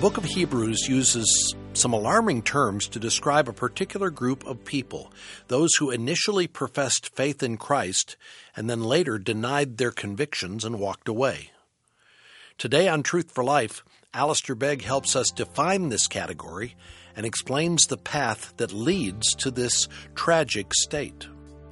book of Hebrews uses some alarming terms to describe a particular group of people, those who initially professed faith in Christ and then later denied their convictions and walked away. Today on Truth for Life, Alistair Begg helps us define this category and explains the path that leads to this tragic state.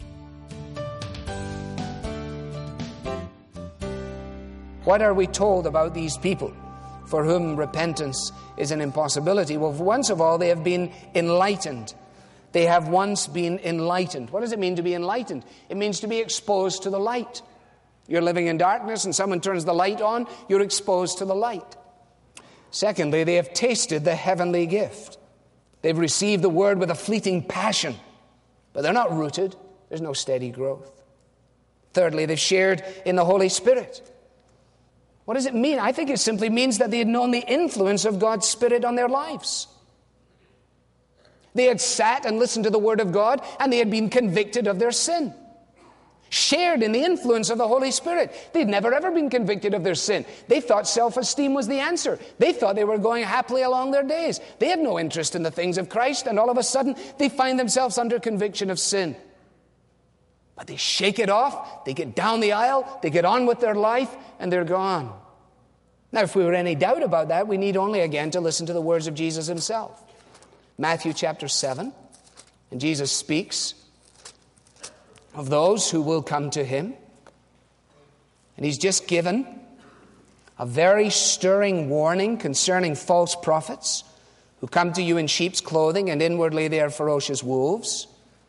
What are we told about these people for whom repentance is an impossibility? Well, once of all, they have been enlightened. They have once been enlightened. What does it mean to be enlightened? It means to be exposed to the light. You're living in darkness and someone turns the light on, you're exposed to the light. Secondly, they have tasted the heavenly gift. They've received the word with a fleeting passion, but they're not rooted. There's no steady growth. Thirdly, they've shared in the Holy Spirit. What does it mean? I think it simply means that they had known the influence of God's Spirit on their lives. They had sat and listened to the Word of God, and they had been convicted of their sin. Shared in the influence of the Holy Spirit. They'd never ever been convicted of their sin. They thought self-esteem was the answer. They thought they were going happily along their days. They had no interest in the things of Christ, and all of a sudden they find themselves under conviction of sin. But they shake it off, they get down the aisle, they get on with their life, and they're gone. Now, if we were any doubt about that, we need only again to listen to the words of Jesus himself. Matthew chapter 7, and Jesus speaks of those who will come to him. And he's just given a very stirring warning concerning false prophets who come to you in sheep's clothing, and inwardly they are ferocious wolves.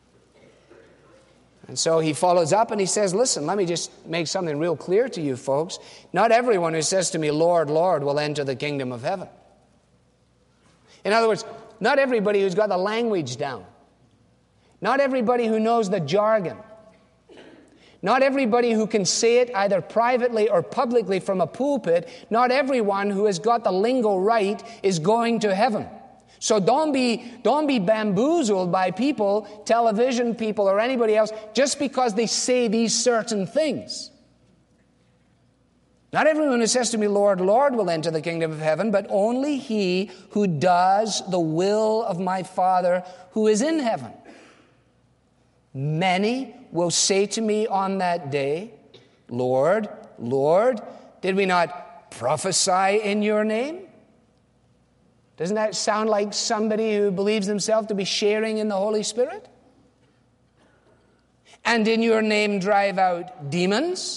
And so he follows up and he says, listen, let me just make something real clear to you folks. Not everyone who says to me, Lord, Lord, will enter the kingdom of heaven. In other words, not everybody who's got the language down. Not everybody who knows the jargon. Not everybody who can say it either privately or publicly from a pulpit. Not everyone who has got the lingo right is going to heaven. So don't be bamboozled by people, television people or anybody else, just because they say these certain things. Not everyone who says to me, Lord, Lord, will enter the kingdom of heaven, but only he who does the will of my Father who is in heaven. Many will say to me on that day, Lord, Lord, did we not prophesy in your name? Doesn't that sound like somebody who believes himself to be sharing in the Holy Spirit? And in your name drive out demons?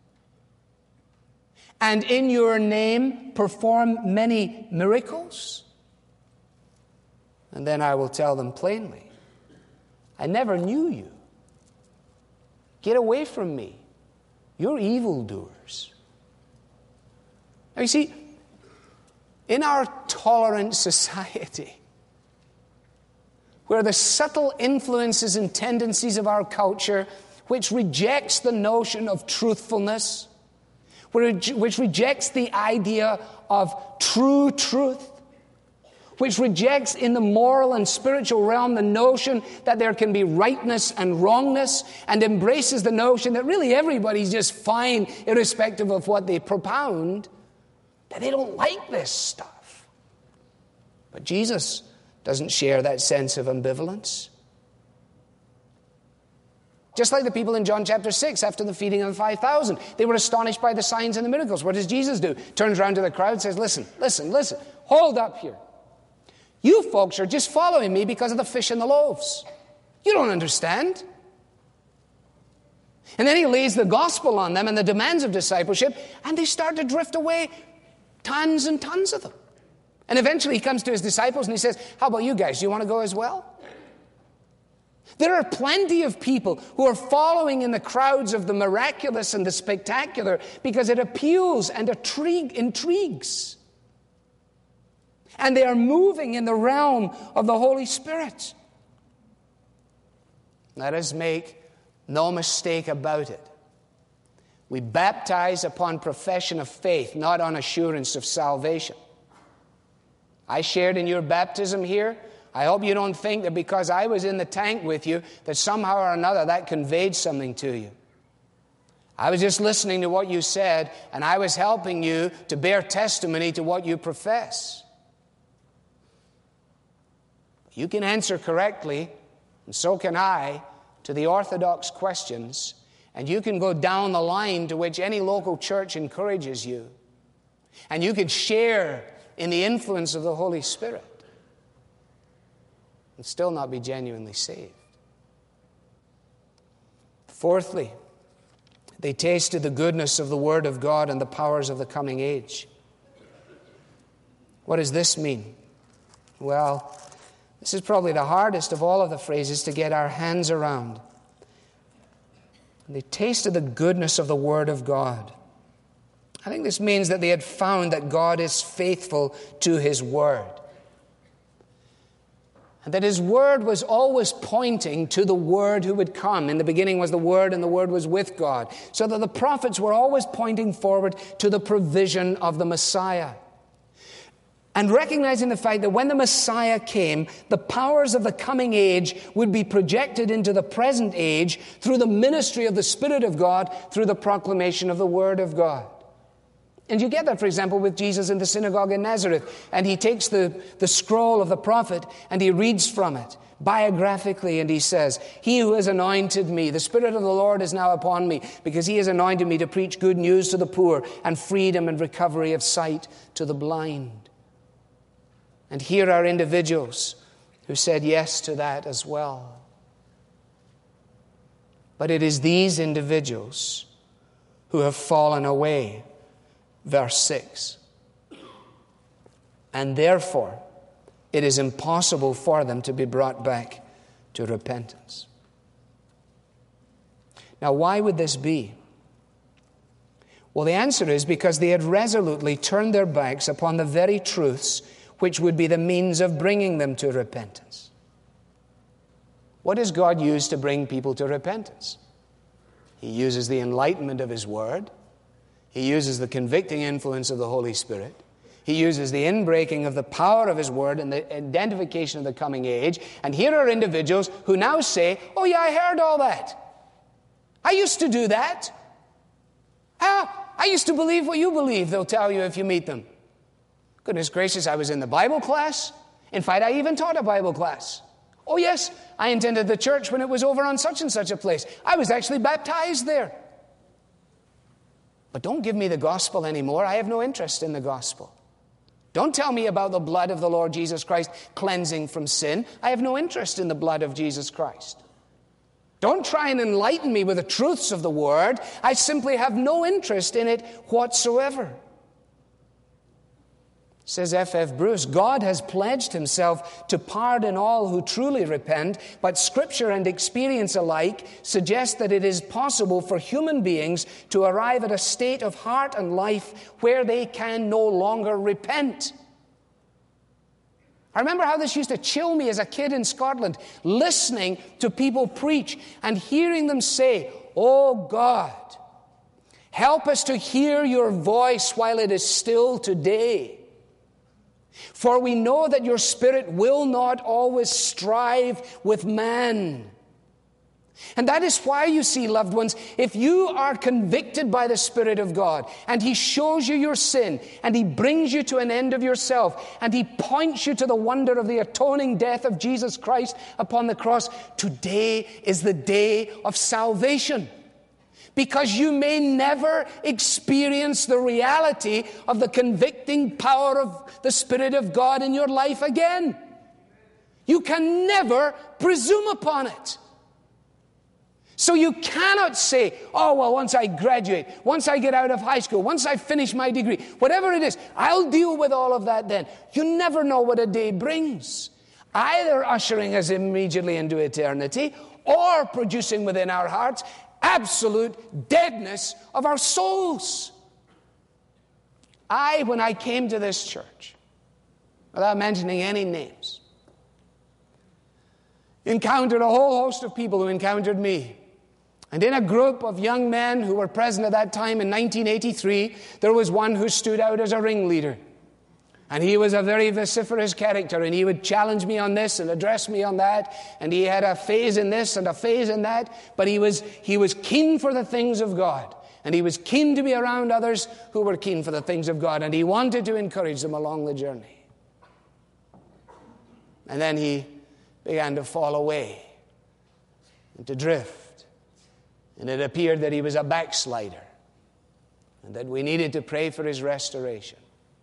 And in your name perform many miracles? And then I will tell them plainly, I never knew you. Get away from me. You're evildoers. Now you see, in our tolerant society, where the subtle influences and tendencies of our culture, which rejects the notion of truthfulness, which rejects the idea of true truth, which rejects in the moral and spiritual realm the notion that there can be rightness and wrongness, and embraces the notion that really everybody's just fine irrespective of what they propound, that they don't like this stuff. But Jesus doesn't share that sense of ambivalence. Just like the people in John chapter 6 after the feeding of the 5,000. They were astonished by the signs and the miracles. What does Jesus do? Turns around to the crowd and says, listen, hold up here. You folks are just following me because of the fish and the loaves. You don't understand. And then he lays the gospel on them and the demands of discipleship, and they start to drift away, tons and tons of them. And eventually he comes to his disciples and he says, how about you guys? Do you want to go as well? There are plenty of people who are following in the crowds of the miraculous and the spectacular because it appeals and intrigues. And they are moving in the realm of the Holy Spirit. Let us make no mistake about it. We baptize upon profession of faith, not on assurance of salvation. I shared in your baptism here. I hope you don't think that because I was in the tank with you that somehow or another that conveyed something to you. I was just listening to what you said, and I was helping you to bear testimony to what you profess. You can answer correctly, and so can I, to the orthodox questions, and you can go down the line to which any local church encourages you, and you can share in the influence of the Holy Spirit and still not be genuinely saved. Fourthly, they tasted the goodness of the Word of God and the powers of the coming age. What does this mean? Well, this is probably the hardest of all of the phrases to get our hands around. They tasted the goodness of the Word of God. I think this means that they had found that God is faithful to His Word. And that His Word was always pointing to the Word who would come. In the beginning was the Word, and the Word was with God. So that the prophets were always pointing forward to the provision of the Messiah. And recognizing the fact that when the Messiah came, the powers of the coming age would be projected into the present age through the ministry of the Spirit of God, through the proclamation of the Word of God. And you get that, for example, with Jesus in the synagogue in Nazareth. And he takes the scroll of the prophet and he reads from it biographically, and he says, "He who has anointed me, the Spirit of the Lord is now upon me, because He has anointed me to preach good news to the poor and freedom and recovery of sight to the blind." And here are individuals who said yes to that as well. But it is these individuals who have fallen away. Verse 6. And therefore, it is impossible for them to be brought back to repentance. Now, why would this be? Well, the answer is because they had resolutely turned their backs upon the very truths which would be the means of bringing them to repentance. What does God use to bring people to repentance? He uses the enlightenment of His Word. He uses the convicting influence of the Holy Spirit. He uses the inbreaking of the power of His Word and the identification of the coming age. And here are individuals who now say, "Oh yeah, I heard all that. I used to do that. I used to believe what you believe," they'll tell you if you meet them. "Goodness gracious, I was in the Bible class. In fact, I even taught a Bible class. Oh yes, I attended the church when it was over on such and such a place. I was actually baptized there. But don't give me the gospel anymore. I have no interest in the gospel. Don't tell me about the blood of the Lord Jesus Christ cleansing from sin. I have no interest in the blood of Jesus Christ. Don't try and enlighten me with the truths of the Word. I simply have no interest in it whatsoever." Says F.F. Bruce, "God has pledged Himself to pardon all who truly repent, but Scripture and experience alike suggest that it is possible for human beings to arrive at a state of heart and life where they can no longer repent." I remember how this used to chill me as a kid in Scotland, listening to people preach and hearing them say, "Oh God, help us to hear your voice while it is still today. For we know that your Spirit will not always strive with man." And that is why, you see, loved ones, if you are convicted by the Spirit of God and He shows you your sin and He brings you to an end of yourself and He points you to the wonder of the atoning death of Jesus Christ upon the cross, today is the day of salvation. Because you may never experience the reality of the convicting power of the Spirit of God in your life again. You can never presume upon it. So you cannot say, "Oh, well, once I graduate, once I get out of high school, once I finish my degree, whatever it is, I'll deal with all of that then." You never know what a day brings, either ushering us immediately into eternity or producing within our hearts absolute deadness of our souls. When I came to this church, without mentioning any names, encountered a whole host of people who encountered me. And in a group of young men who were present at that time in 1983, there was one who stood out as a ringleader. And he was a very vociferous character, and he would challenge me on this and address me on that, and he had a phase in this and a phase in that, but he was keen for the things of God, and he was keen to be around others who were keen for the things of God, and he wanted to encourage them along the journey. And then he began to fall away and to drift. And it appeared that he was a backslider and that we needed to pray for his restoration.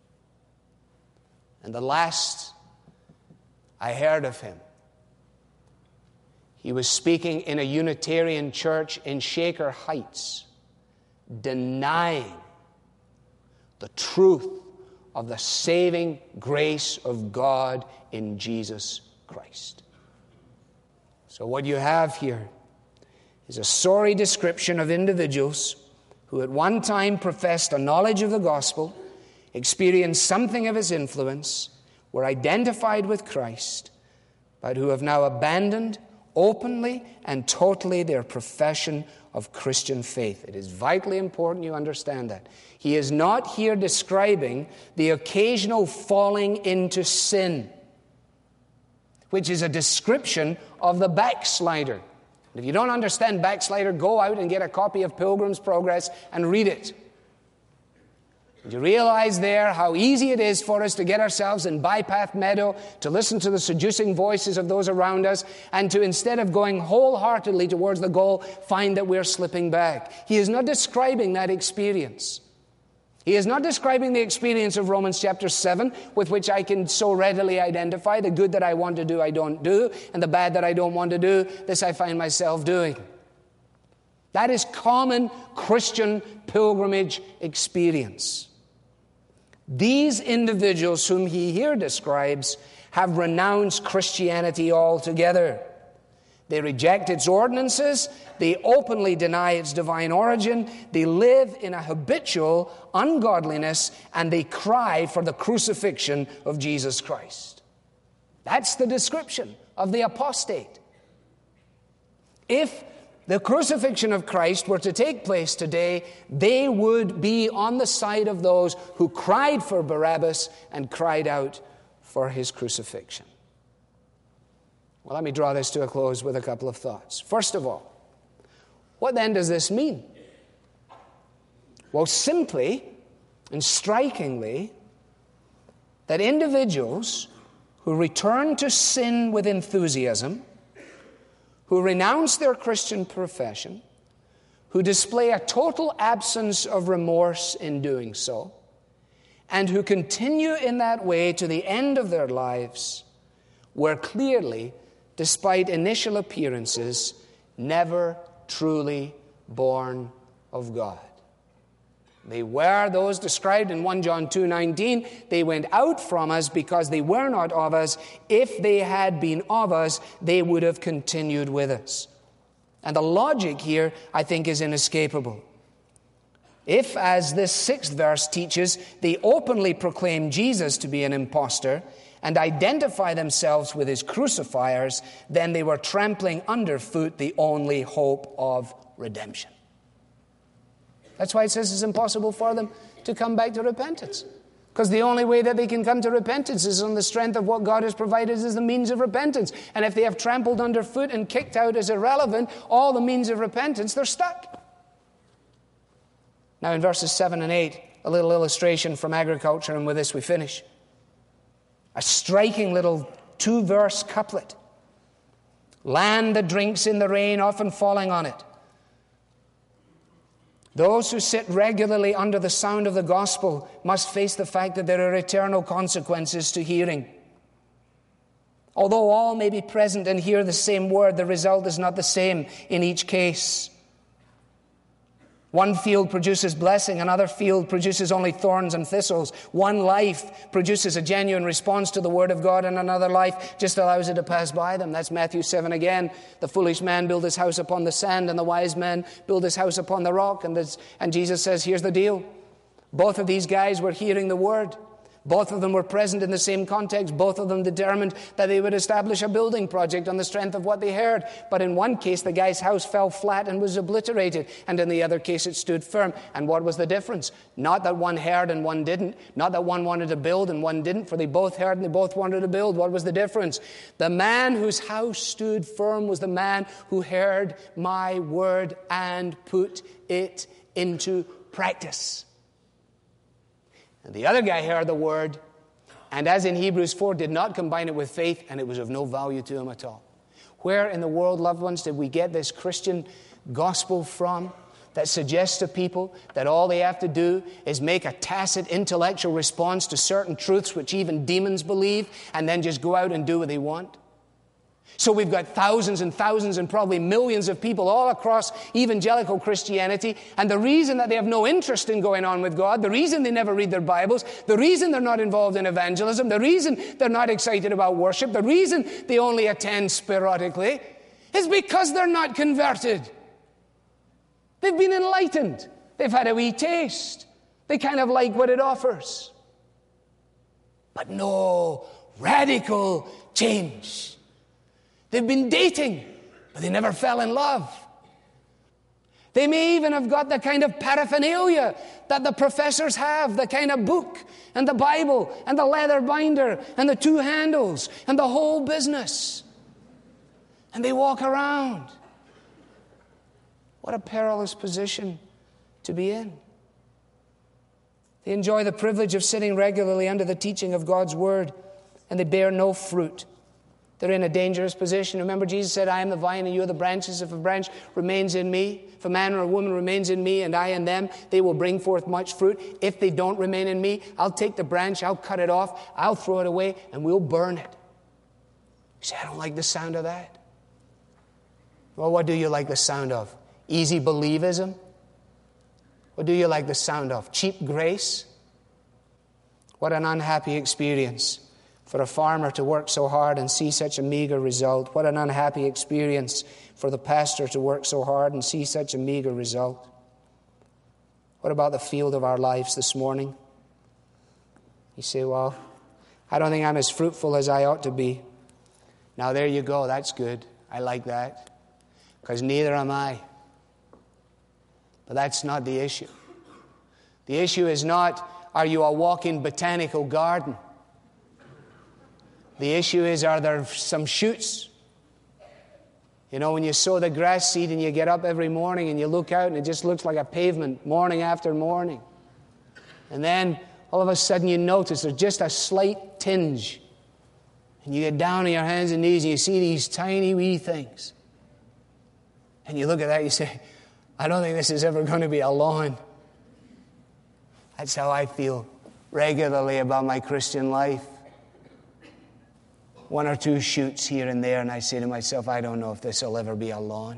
And the last I heard of him, he was speaking in a Unitarian church in Shaker Heights, denying the truth of the saving grace of God in Jesus Christ. So what you have here is a sorry description of individuals who at one time professed a knowledge of the gospel, experienced something of his influence, were identified with Christ, but who have now abandoned openly and totally their profession of Christian faith. It is vitally important you understand that. He is not here describing the occasional falling into sin, which is a description of the backslider. If you don't understand backslider, go out and get a copy of Pilgrim's Progress and read it. You realize there how easy it is for us to get ourselves in bypath meadow, to listen to the seducing voices of those around us, and to, instead of going wholeheartedly towards the goal, find that we're slipping back. He is not describing that experience. He is not describing the experience of Romans chapter 7, with which I can so readily identify. The good that I want to do, I don't do, and the bad that I don't want to do, this I find myself doing. That is common Christian pilgrimage experience. These individuals whom he here describes have renounced Christianity altogether. They reject its ordinances. They openly deny its divine origin. They live in a habitual ungodliness, and they cry for the crucifixion of Jesus Christ. That's the description of the apostate. If the crucifixion of Christ were to take place today, they would be on the side of those who cried for Barabbas and cried out for his crucifixion. Well, let me draw this to a close with a couple of thoughts. First of all, what then does this mean? Well, simply and strikingly, that individuals who return to sin with enthusiasm, who renounce their Christian profession, who display a total absence of remorse in doing so, and who continue in that way to the end of their lives, were clearly, despite initial appearances, never truly born of God. They were those described in 1 John 2:19. They went out from us because they were not of us. If they had been of us, they would have continued with us. And the logic here, I think, is inescapable. If, as this 6th verse teaches, they openly proclaim Jesus to be an impostor and identify themselves with his crucifiers, then they were trampling underfoot the only hope of redemption. That's why it says it's impossible for them to come back to repentance. Because the only way that they can come to repentance is on the strength of what God has provided as the means of repentance. And if they have trampled underfoot and kicked out as irrelevant all the means of repentance, they're stuck. Now in verses 7 and 8, a little illustration from agriculture, and with this we finish. A striking little 2-verse couplet. Land that drinks in the rain, often falling on it. Those who sit regularly under the sound of the gospel must face the fact that there are eternal consequences to hearing. Although all may be present and hear the same word, the result is not the same in each case. One field produces blessing, another field produces only thorns and thistles. One life produces a genuine response to the word of God, and another life just allows it to pass by them. That's Matthew 7 again. The foolish man built his house upon the sand, and the wise man built his house upon the rock. And Jesus says, here's the deal. Both of these guys were hearing the word. Both of them were present in the same context. Both of them determined that they would establish a building project on the strength of what they heard. But in one case, the guy's house fell flat and was obliterated. And in the other case, it stood firm. And what was the difference? Not that one heard and one didn't. Not that one wanted to build and one didn't, for they both heard and they both wanted to build. What was the difference? The man whose house stood firm was the man who heard my word and put it into practice. And the other guy heard the word, and as in Hebrews 4, did not combine it with faith, and it was of no value to him at all. Where in the world, loved ones, did we get this Christian gospel from that suggests to people that all they have to do is make a tacit intellectual response to certain truths which even demons believe, and then just go out and do what they want? So we've got thousands and thousands and probably millions of people all across evangelical Christianity, and the reason that they have no interest in going on with God, the reason they never read their Bibles, the reason they're not involved in evangelism, the reason they're not excited about worship, the reason they only attend sporadically, is because they're not converted. They've been enlightened. They've had a wee taste. They kind of like what it offers. But no radical change. They've been dating, but they never fell in love. They may even have got the kind of paraphernalia that the professors have, the kind of book and the Bible and the leather binder and the 2 handles and the whole business. And they walk around. What a perilous position to be in. They enjoy the privilege of sitting regularly under the teaching of God's Word, and they bear no fruit. They're in a dangerous position. Remember, Jesus said, I am the vine and you are the branches. If a branch remains in me, if a man or a woman remains in me and I in them, they will bring forth much fruit. If they don't remain in me, I'll take the branch, I'll cut it off, I'll throw it away, and we'll burn it. You say, I don't like the sound of that. Well, what do you like the sound of? Easy believism? What do you like the sound of? Cheap grace? What an unhappy experience for a farmer to work so hard and see such a meager result. What an unhappy experience for the pastor to work so hard and see such a meager result. What about the field of our lives this morning? You say, well, I don't think I'm as fruitful as I ought to be. Now there you go, that's good. I like that. Because neither am I. But that's not the issue. The issue is not, are you a walking botanical garden? The issue is, are there some shoots? You know, when you sow the grass seed and you get up every morning and you look out and it just looks like a pavement morning after morning. And then all of a sudden you notice there's just a slight tinge. And you get down on your hands and knees and you see these tiny wee things. And you look at that and you say, I don't think this is ever going to be a lawn. That's how I feel regularly about my Christian life. 1 or 2 shoots here and there, and I say to myself, I don't know if this will ever be a lawn.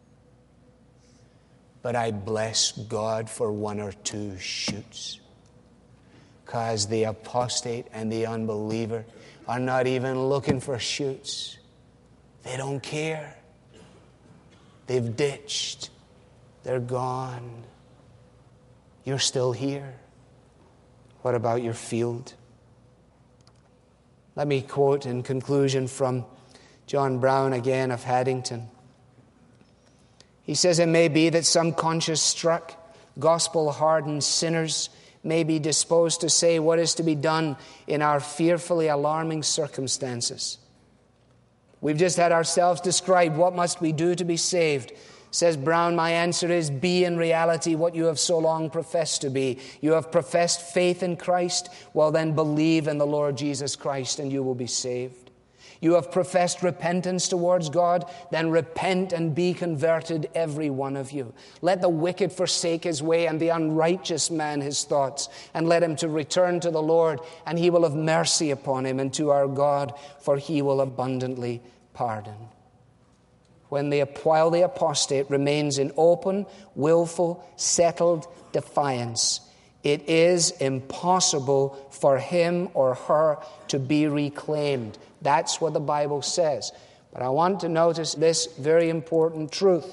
But I bless God for 1 or 2 shoots. Because the apostate and the unbeliever are not even looking for shoots. They don't care. They've ditched. They're gone. You're still here. What about your field? Let me quote in conclusion from John Brown again of Haddington. He says, it may be that some conscience-struck, gospel-hardened sinners may be disposed to say what is to be done in our fearfully alarming circumstances. We've just had ourselves described what must we do to be saved. Says Brown, my answer is, be in reality what you have so long professed to be. You have professed faith in Christ, well then believe in the Lord Jesus Christ and you will be saved. You have professed repentance towards God, then repent and be converted, every one of you. Let the wicked forsake his way and the unrighteous man his thoughts, and let him to return to the Lord, and he will have mercy upon him, and to our God, for he will abundantly pardon. While the apostate remains in open, willful, settled defiance, it is impossible for him or her to be reclaimed. That's what the Bible says. But I want to notice this very important truth,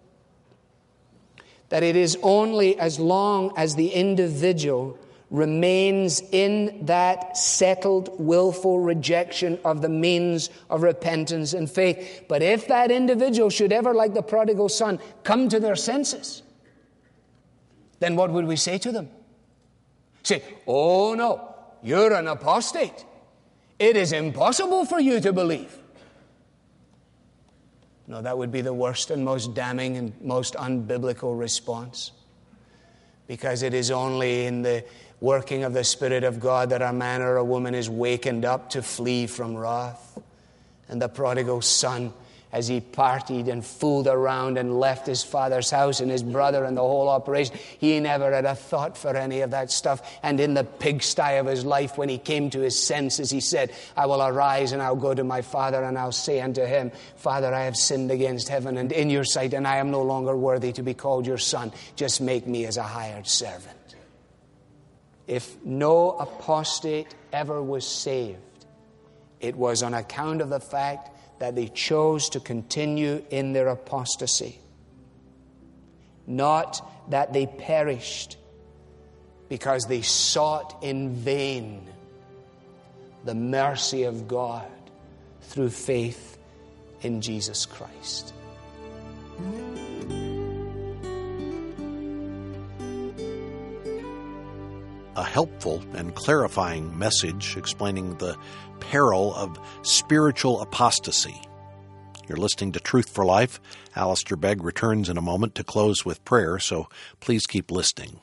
that it is only as long as the individual remains in that settled, willful rejection of the means of repentance and faith. But if that individual should ever, like the prodigal son, come to their senses, then what would we say to them? Say, oh no, you're an apostate. It is impossible for you to believe. No, that would be the worst and most damning and most unbiblical response. because it is only in the working of the Spirit of God that a man or a woman is wakened up to flee from wrath. And the prodigal son, as he partied and fooled around and left his father's house and his brother and the whole operation, he never had a thought for any of that stuff. And in the pigsty of his life, when he came to his senses, he said, I will arise and I'll go to my father and I'll say unto him, Father, I have sinned against heaven and in your sight, and I am no longer worthy to be called your son. Just make me as a hired servant. If no apostate ever was saved, it was on account of the fact that they chose to continue in their apostasy. Not that they perished because they sought in vain the mercy of God through faith in Jesus Christ. A helpful and clarifying message explaining the peril of spiritual apostasy. You're listening to Truth for Life. Alistair Begg returns in a moment to close with prayer, so please keep listening.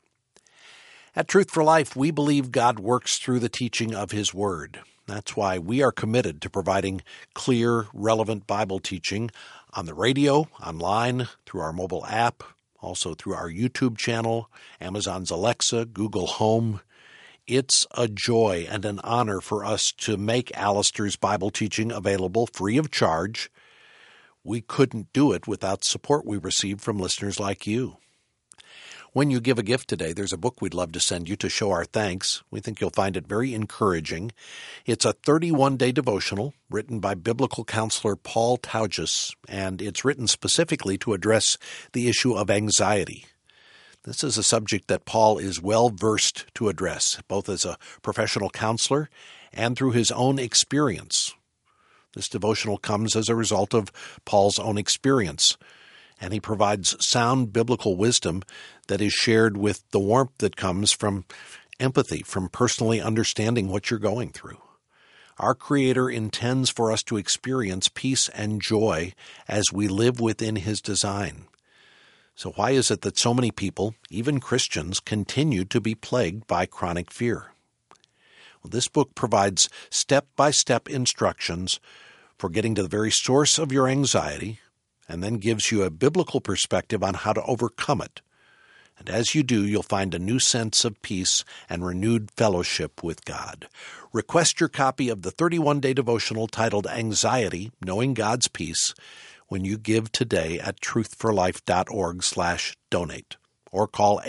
At Truth for Life, we believe God works through the teaching of His Word. That's why we are committed to providing clear, relevant Bible teaching on the radio, online, through our mobile app, also through our YouTube channel, Amazon's Alexa, Google Home. It's a joy and an honor for us to make Alistair's Bible teaching available free of charge. We couldn't do it without support we receive from listeners like you. When you give a gift today, there's a book we'd love to send you to show our thanks. We think you'll find it very encouraging. It's a 31-day devotional written by biblical counselor Paul Tautges, and it's written specifically to address the issue of anxiety. This is a subject that Paul is well-versed to address, both as a professional counselor and through his own experience. This devotional comes as a result of Paul's own experience, and he provides sound biblical wisdom that is shared with the warmth that comes from empathy, from personally understanding what you're going through. Our Creator intends for us to experience peace and joy as we live within His design. So why is it that so many people, even Christians, continue to be plagued by chronic fear? Well, this book provides step-by-step instructions for getting to the very source of your anxiety, and then gives you a biblical perspective on how to overcome it. And as you do, you'll find a new sense of peace and renewed fellowship with God. Request your copy of the 31-day devotional titled Anxiety, Knowing God's Peace, when you give today at truthforlife.org/donate or call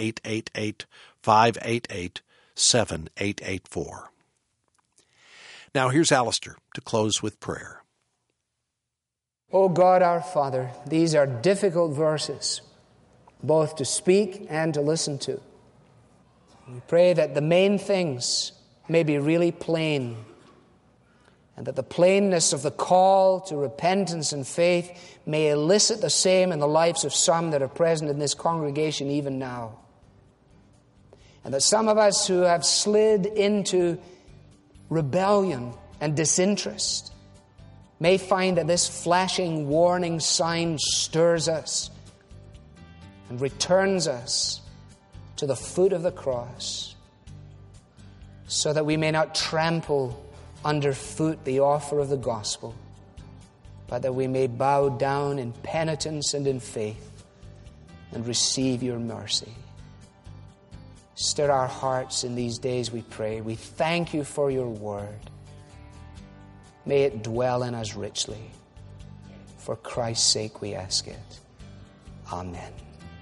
888-588-7884. Now here's Alistair to close with prayer. O God our Father, these are difficult verses, both to speak and to listen to. We pray that the main things may be really plain, and that the plainness of the call to repentance and faith may elicit the same in the lives of some that are present in this congregation even now. And that some of us who have slid into rebellion and disinterest may find that this flashing warning sign stirs us and returns us to the foot of the cross, so that we may not trample underfoot the offer of the gospel, but that we may bow down in penitence and in faith and receive your mercy. Stir our hearts in these days, we pray. We thank you for your word. May it dwell in us richly. For Christ's sake we ask it. Amen.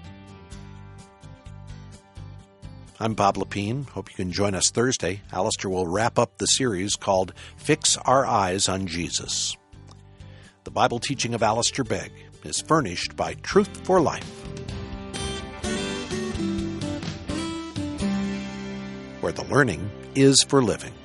I'm Bob Lepine. Hope you can join us Thursday. Alistair will wrap up the series called Fix Our Eyes on Jesus. The Bible teaching of Alistair Begg is furnished by Truth for Life, where the learning is for living.